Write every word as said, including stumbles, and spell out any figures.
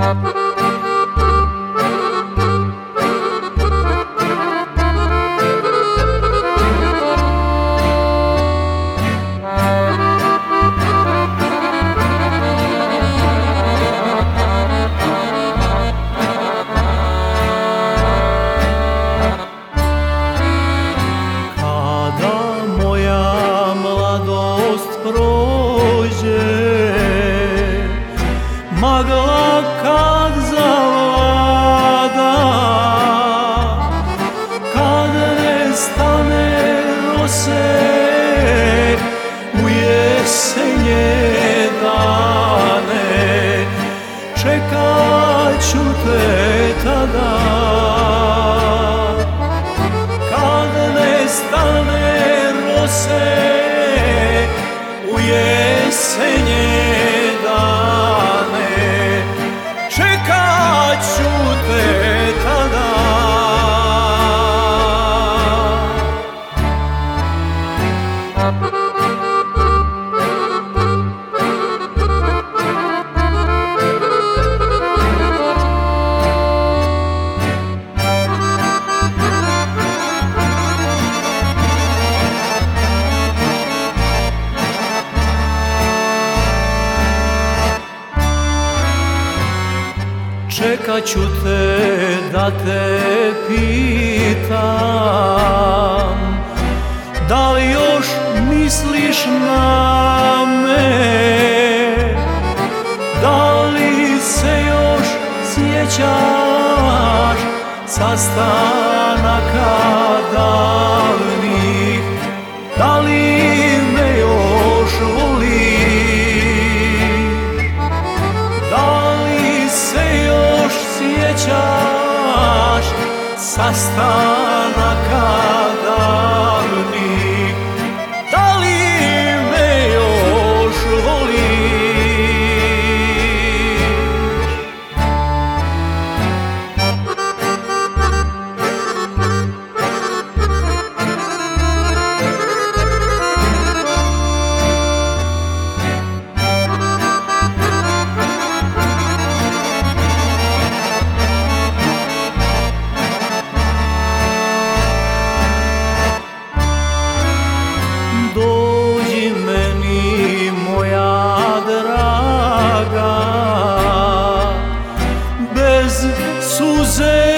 Magla kad zavlada, kad nestane rose u jesenje dane, čekat ću te tada. Kad nestane rose u jesenje dane, čekat ću te tada. Čekat ću te da te pitam, da li još misliš na me, da li se još sjećaš sastanaka davnih, da li me još voliš, da li se još sjećaš sastanaka davnih, da li me još voliš. Dođi meni moja draga, bez suze